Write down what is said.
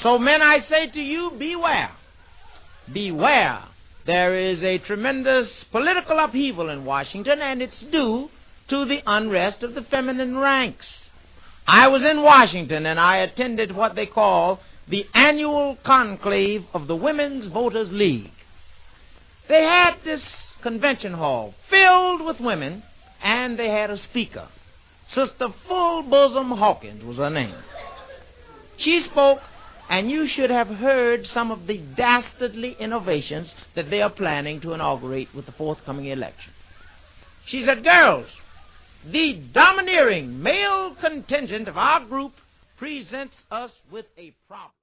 So, men, I say to you, beware. Beware. There is a tremendous political upheaval in Washington, and it's due to the unrest of the feminine ranks. I was in Washington, and I attended what they call the annual conclave of the Women's Voters League. They had this convention hall filled with women, and they had a speaker. Sister Full Bosom Hawkins was her name. She spoke, and you should have heard some of the dastardly innovations that they are planning to inaugurate with the forthcoming election. She said, "Girls, the domineering male contingent of our group presents us with a problem."